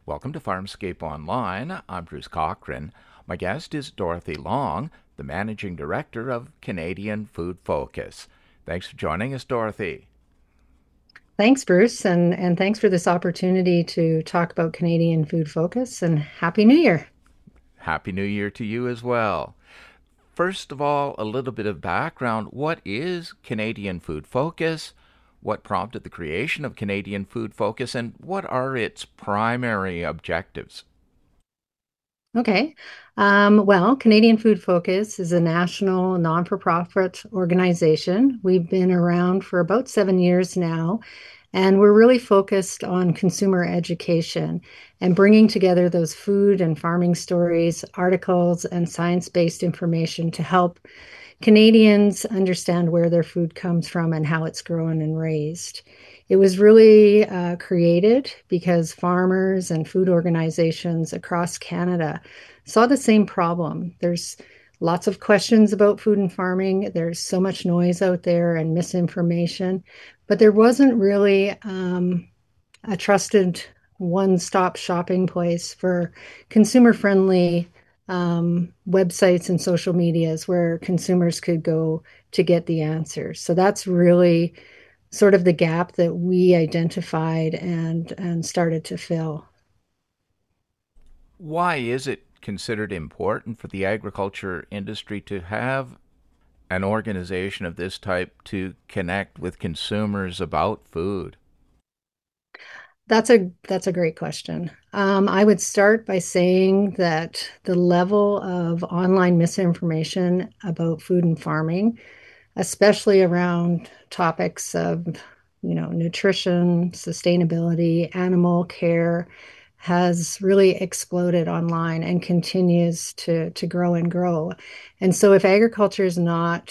Welcome to Farmscape Online. I'm Bruce Cochran. My guest is Dorothy Long, the Managing Director of Canadian Food Focus. Thanks for joining us, Dorothy. Thanks, Bruce, and thanks for this opportunity to talk about Canadian Food Focus and Happy New Year. Happy New Year to you as well. First of all, a little bit of background. What is Canadian Food Focus? What prompted the creation of Canadian Food Focus, and what are its primary objectives? Okay. Well, Canadian Food Focus is a national non-for-profit organization. We've been around for about 7 years now, and we're really focused on consumer education and bringing together those food and farming stories, articles, and science-based information to help Canadians understand where their food comes from and how it's grown and raised. It was really created because farmers and food organizations across Canada saw the same problem. There's lots of questions about food and farming. There's so much noise out there and misinformation, but there wasn't really a trusted one-stop shopping place for consumer-friendly websites and social medias where consumers could go to get the answers. So that's really sort of the gap that we identified and started to fill. Why is it considered important for the agriculture industry to have an organization of this type to connect with consumers about food? That's a great question. I would start by saying that the level of online misinformation about food and farming, especially around topics of, nutrition, sustainability, animal care, has really exploded online and continues to grow and grow. And so if agriculture is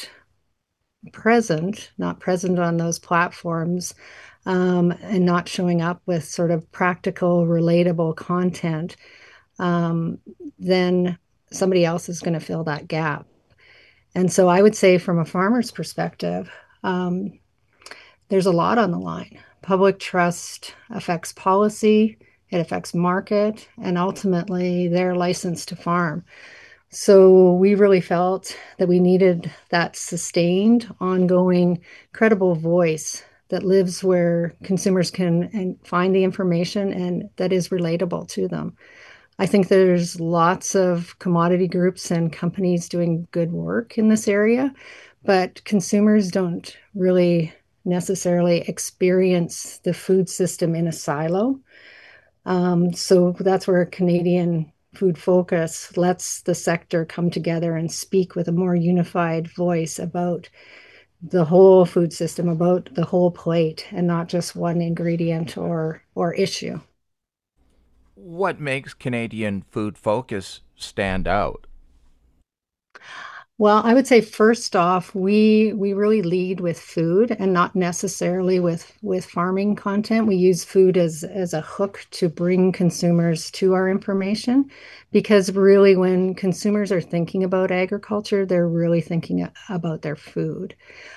not present on those platforms, and not showing up with sort of practical, relatable content, um, then somebody else is going to fill that gap. And so I would say, from a farmer's perspective, there's a lot on the line. Public trust affects policy, it affects market, and ultimately their license to farm. So we really felt that we needed that sustained, ongoing, credible voice that lives where consumers can and find the information and that is relatable to them. I think there's lots of commodity groups and companies doing good work in this area, but consumers don't really necessarily experience the food system in a silo. So that's where Canadian Food Focus lets the sector come together and speak with a more unified voice about the whole food system, about the whole plate, and not just one ingredient or issue. What makes Canadian Food Focus stand out? Well, I would say first off, we really lead with food and not necessarily with farming content. We use food as a hook to bring consumers to our information because really when consumers are thinking about agriculture, they're really thinking about their food.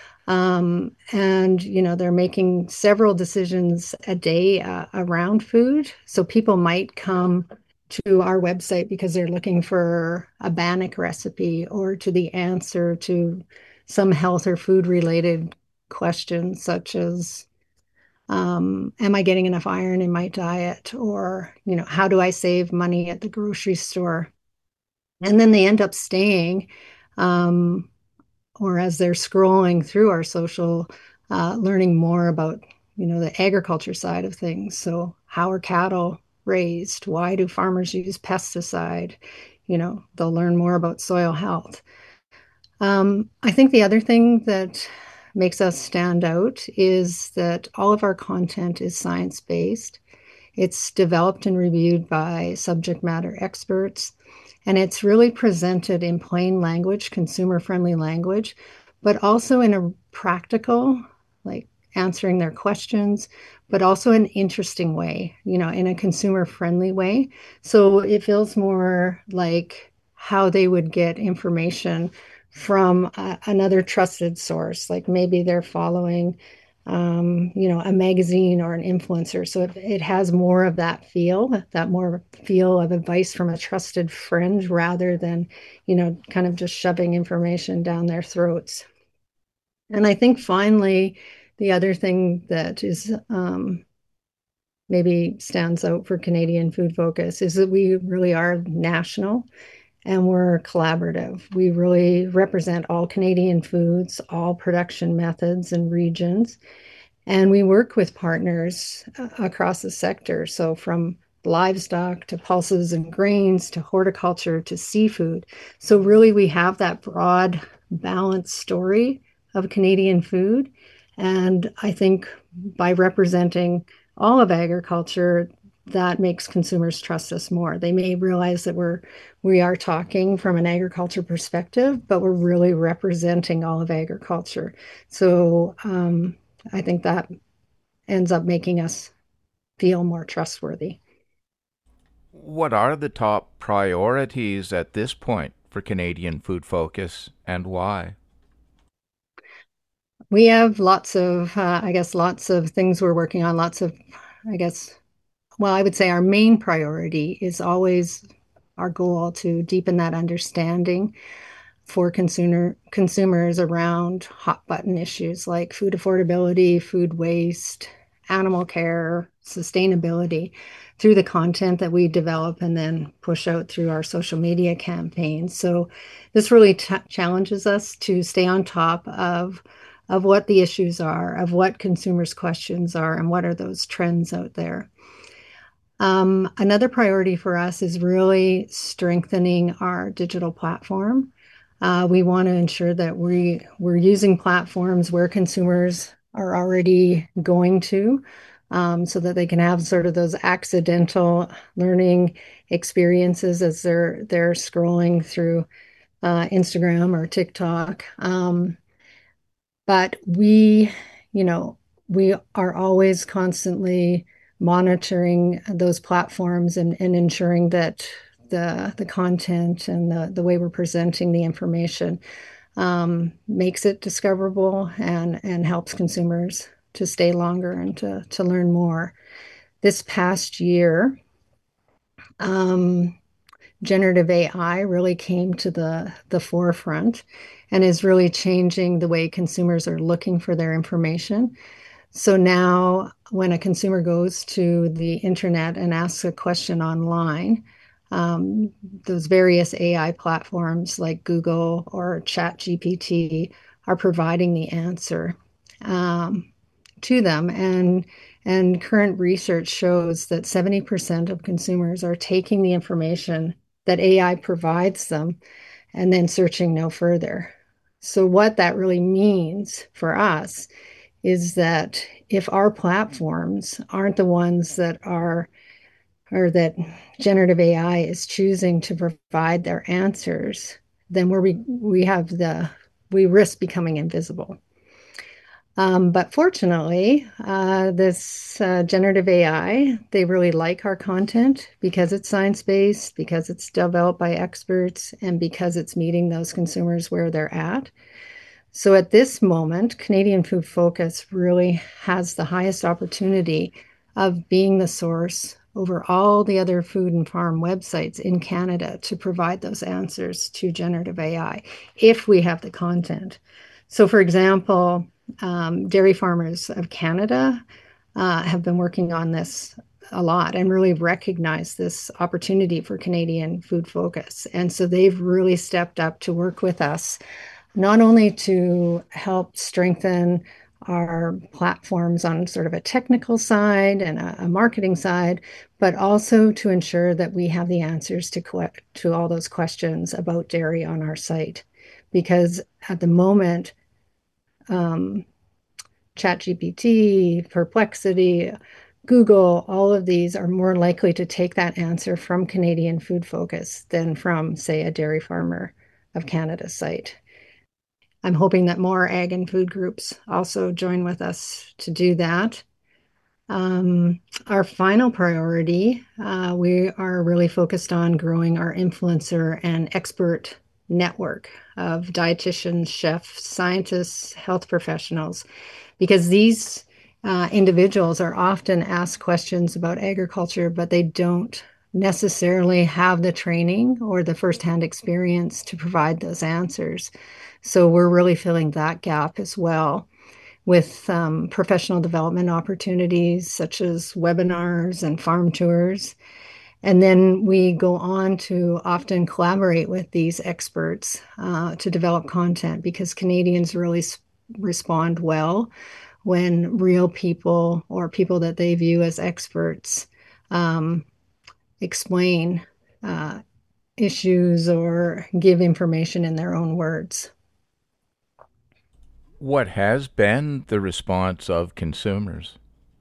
And they're making several decisions a day around food. So people might come to our website because they're looking for a bannock recipe or to the answer to some health or food related questions, such as am I getting enough iron in my diet? Or, how do I save money at the grocery store? And then they end up staying, um, or as they're scrolling through our social, learning more about, the agriculture side of things. So how are cattle raised? Why do farmers use pesticide? They'll learn more about soil health. I think the other thing that makes us stand out is that all of our content is science-based. It's developed and reviewed by subject matter experts, and it's really presented in plain language, consumer-friendly language, but also in a practical, like answering their questions, but also an interesting way, in a consumer-friendly way. So it feels more like how they would get information from another trusted source. Like maybe they're following a magazine or an influencer. So it has more of that more feel of advice from a trusted friend rather than, kind of just shoving information down their throats. And I think finally, the other thing that is maybe stands out for Canadian Food Focus is that we really are national and we're collaborative. We really represent all Canadian foods, all production methods and regions. And we work with partners across the sector. So from livestock to pulses and grains to horticulture to seafood. So really we have that broad, balanced story of Canadian food. And I think by representing all of agriculture, that makes consumers trust us more. They may realize that we are talking from an agriculture perspective, but we're really representing all of agriculture. So I think that ends up making us feel more trustworthy. What are the top priorities at this point for Canadian Food Focus and why? We have lots of things we're working on, I guess, well, I would say our main priority is always our goal to deepen that understanding for consumers around hot button issues like food affordability, food waste, animal care, sustainability through the content that we develop and then push out through our social media campaigns. So this really challenges us to stay on top of what the issues are, of what consumers' questions are, and what are those trends out there. Another priority for us is really strengthening our digital platform. We want to ensure that we're using platforms where consumers are already going to, so that they can have sort of those accidental learning experiences as they're scrolling through Instagram or TikTok. But you know, we are always constantly monitoring those platforms and ensuring that the content and the way we're presenting the information makes it discoverable and helps consumers to stay longer and to learn more. This past year, um, generative AI really came to the forefront and is really changing the way consumers are looking for their information. So now, when a consumer goes to the internet and asks a question online, those various AI platforms like Google or ChatGPT are providing the answer um, to them. And current research shows that 70% of consumers are taking the information that AI provides them and then searching no further. So, what that really means for us is that if our platforms aren't the ones that are, or that generative AI is choosing to provide their answers, then we risk becoming invisible. But fortunately, this generative AI, they really like our content because it's science-based, because it's developed by experts, and because it's meeting those consumers where they're at. So at this moment, Canadian Food Focus really has the highest opportunity of being the source over all the other food and farm websites in Canada to provide those answers to generative AI if we have the content. So, for example, Dairy Farmers of Canada have been working on this a lot and really recognize this opportunity for Canadian Food Focus. And so they've really stepped up to work with us, not only to help strengthen our platforms on sort of a technical side and a marketing side, but also to ensure that we have the answers to all those questions about dairy on our site. Because at the moment, um, ChatGPT, Perplexity, Google, all of these are more likely to take that answer from Canadian Food Focus than from, say, a Dairy Farmer of Canada site. I'm hoping that more ag and food groups also join with us to do that. Our final priority, we are really focused on growing our influencer and expert network of dietitians, chefs, scientists, health professionals, because these individuals are often asked questions about agriculture, but they don't necessarily have the training or the firsthand experience to provide those answers. So we're really filling that gap as well with professional development opportunities such as webinars and farm tours. And then we go on to often collaborate with these experts to develop content because Canadians really respond well when real people or people that they view as experts um, explain uh, issues or give information in their own words. What has been the response of consumers?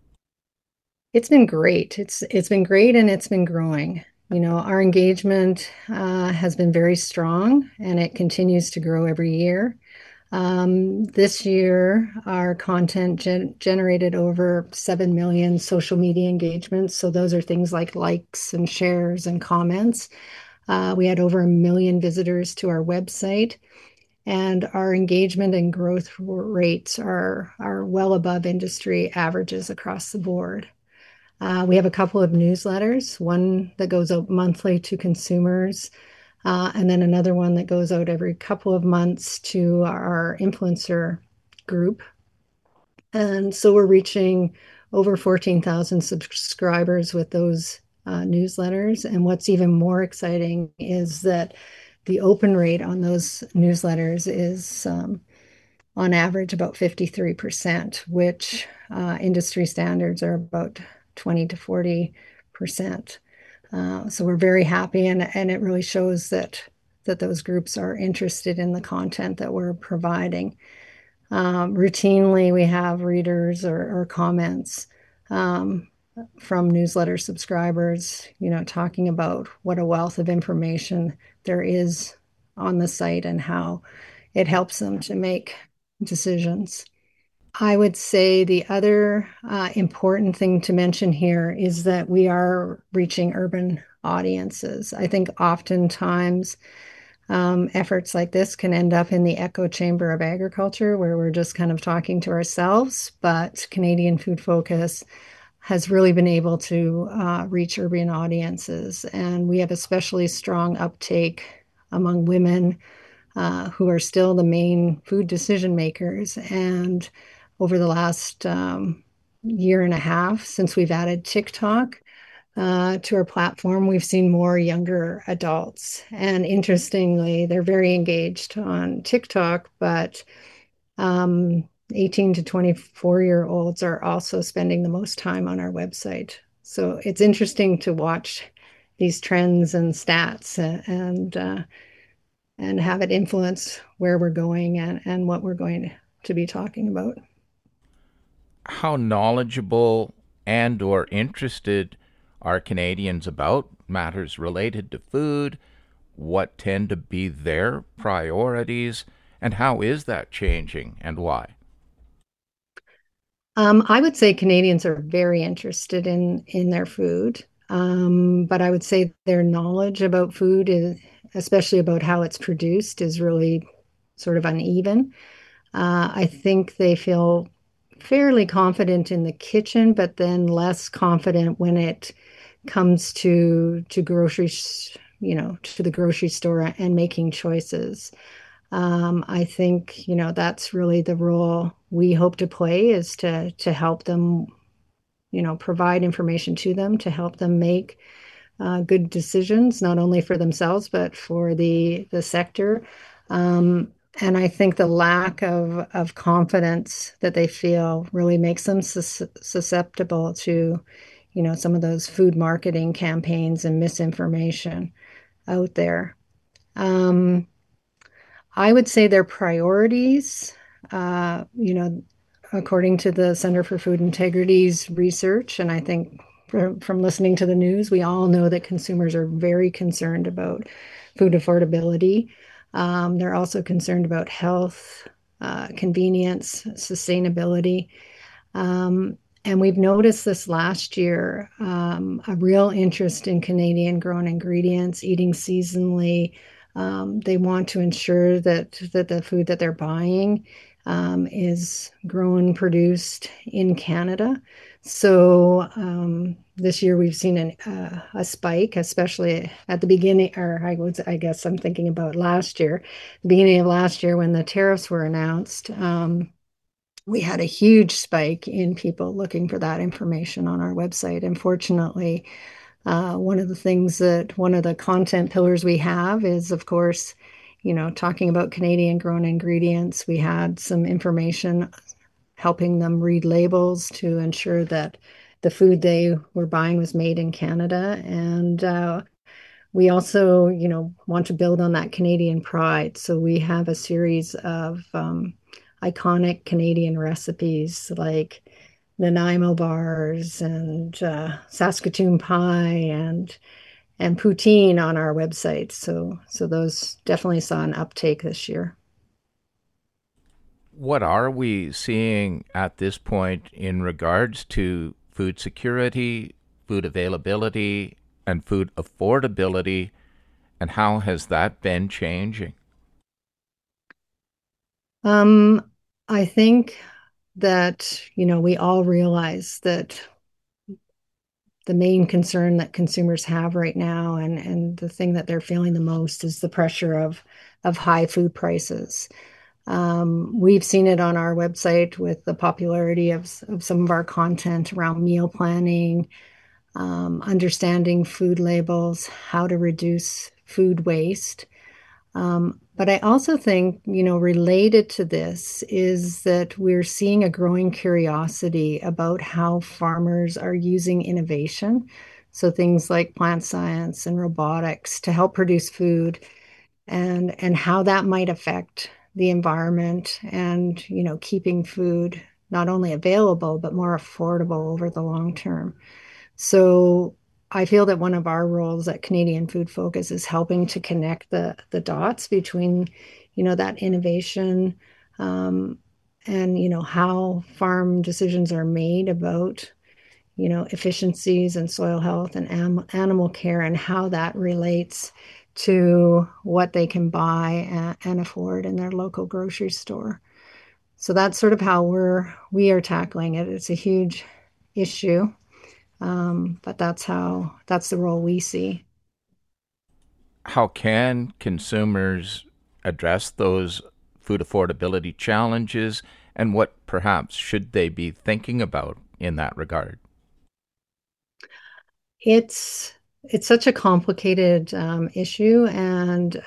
It's been great. It's been great and it's been growing. Our engagement has been very strong and it continues to grow every year. This year, our content generated over 7 million social media engagements. So those are things like likes and shares and comments. We had over 1 million visitors to our website, and our engagement and growth rates are well above industry averages across the board. We have a couple of newsletters, one that goes out monthly to consumers, and then another one that goes out every couple of months to our influencer group. And so we're reaching over 14,000 subscribers with those newsletters. And what's even more exciting is that the open rate on those newsletters is on average about 53%, which industry standards are about 20 to 40%. So we're very happy, and it really shows that those groups are interested in the content that we're providing. Routinely, we have readers or comments from newsletter subscribers, talking about what a wealth of information there is on the site and how it helps them to make decisions. I would say the other important thing to mention here is that we are reaching urban audiences. I think oftentimes efforts like this can end up in the echo chamber of agriculture where we're just kind of talking to ourselves, but Canadian Food Focus has really been able to reach urban audiences. And we have especially strong uptake among women who are still the main food decision makers. And over the last year and a half, since we've added TikTok to our platform, we've seen more younger adults. And interestingly, they're very engaged on TikTok, but 18 to 24-year-olds are also spending the most time on our website. So it's interesting to watch these trends and stats and have it influence where we're going and what we're going to be talking about. How knowledgeable and or interested are Canadians about matters related to food? What tend to be their priorities? And how is that changing and why? I would say Canadians are very interested in their food, but I would say their knowledge about food is, especially about how it's produced, is really sort of uneven. I think they feel fairly confident in the kitchen, but then less confident when it comes to groceries, to the grocery store and making choices. I think, that's really the role we hope to play is to help them, provide information to them to help them make good decisions, not only for themselves, but for the sector. And I think the lack of confidence that they feel really makes them susceptible to, some of those food marketing campaigns and misinformation out there. I would say their priorities, according to the Center for Food Integrity's research, and I think from listening to the news, we all know that consumers are very concerned about food affordability. They're also concerned about health, convenience, sustainability. And we've noticed this last year, a real interest in Canadian grown ingredients, eating seasonally. They want to ensure that the food that they're buying is grown, produced in Canada. So this year we've seen a spike, especially at the beginning, or I guess I'm thinking about last year, the beginning of last year when the tariffs were announced. We had a huge spike in people looking for that information on our website. Unfortunately, one of the content pillars we have is, of course, talking about Canadian grown ingredients. We had some information helping them read labels to ensure that the food they were buying was made in Canada. And we also, want to build on that Canadian pride. So we have a series of iconic Canadian recipes like Nanaimo bars and Saskatoon pie and poutine on our website. So those definitely saw an uptake this year. What are we seeing at this point in regards to food security, food availability, and food affordability, and how has that been changing? Um, I think that, we all realize that the main concern that consumers have right now and the thing that they're feeling the most is the pressure of high food prices. We've seen it on our website with the popularity of some of our content around meal planning, understanding food labels, how to reduce food waste. But I also think, related to this is that we're seeing a growing curiosity about how farmers are using innovation. So things like plant science and robotics to help produce food and how that might affect the environment and, keeping food not only available, but more affordable over the long term. So I feel that one of our roles at Canadian Food Focus is helping to connect the dots between, that innovation, um, and how farm decisions are made about efficiencies and soil health and animal care and how that relates to what they can buy and afford in their local grocery store. So that's sort of how we are tackling it. It's a huge issue, but that's the role we see. How can consumers address those food affordability challenges, and what perhaps should they be thinking about in that regard? It's such a complicated issue, and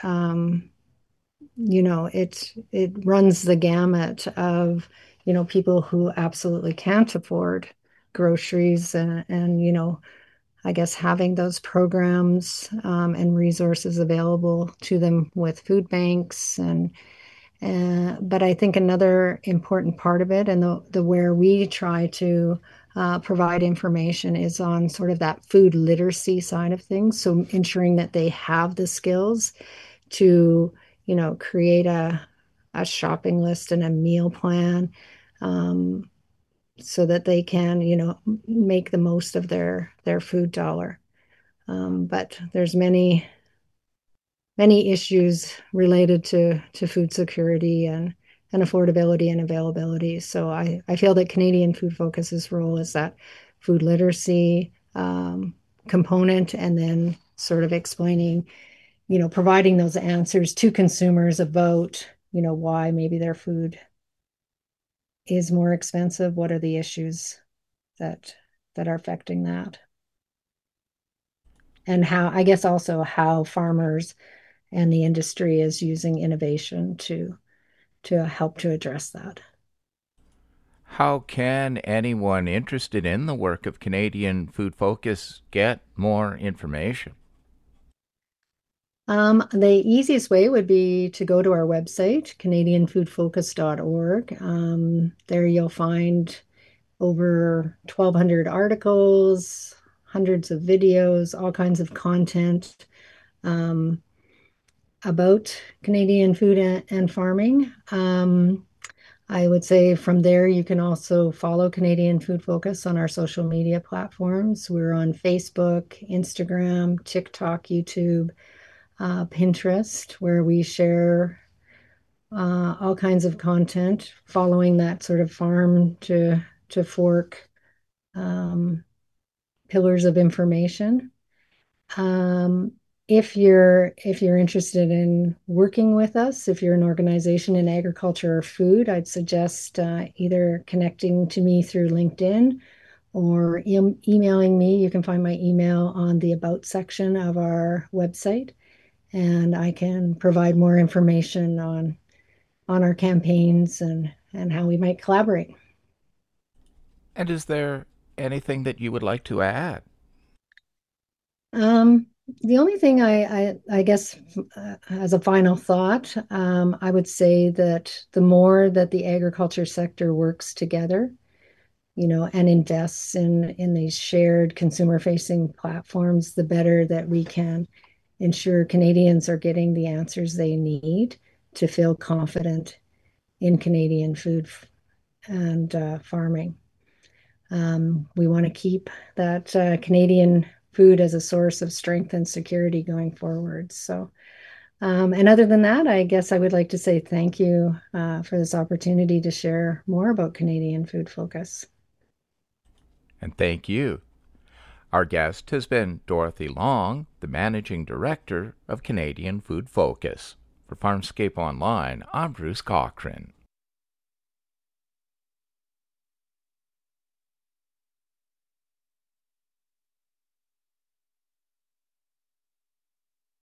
it runs the gamut of people who absolutely can't afford groceries and I guess having those programs and resources available to them with food banks but I think another important part of it and the where we try to provide information is on sort of that food literacy side of things. So ensuring that they have the skills to, create a shopping list and a meal plan, um, so that they can, make the most of their food dollar. But there's many issues related to food security and affordability and availability. So I feel that Canadian Food Focus's role is that food literacy component and then sort of explaining, providing those answers to consumers about, why maybe their food is more expensive. What are the issues that that are affecting that? And how, I guess also how farmers and the industry is using innovation to help to address that. How can anyone interested in the work of Canadian Food Focus get more information? The easiest way would be to go to our website, canadianfoodfocus.org. There you'll find over 1,200 articles, hundreds of videos, all kinds of content um, about Canadian food and farming. I would say from there, you can also follow Canadian Food Focus on our social media platforms. We're on Facebook, Instagram, TikTok, YouTube, Pinterest, where we share all kinds of content following that sort of farm to fork um, pillars of information. Um, if you're interested in working with us, if you're an organization in agriculture or food, I'd suggest either connecting to me through LinkedIn or emailing me. You can find my email on the About section of our website, and I can provide more information on our campaigns and how we might collaborate. And is there anything that you would like to add? Um, the only thing I guess as a final thought, I would say that the more that the agriculture sector works together, and invests in these shared consumer-facing platforms, the better that we can ensure Canadians are getting the answers they need to feel confident in Canadian food and farming. We want to keep that Canadian food as a source of strength and security going forward. So, and other than that, I guess I would like to say thank you for this opportunity to share more about Canadian Food Focus. And thank you. Our guest has been Dorothy Long, the Managing Director of Canadian Food Focus. For Farmscape Online, I'm Bruce Cochran.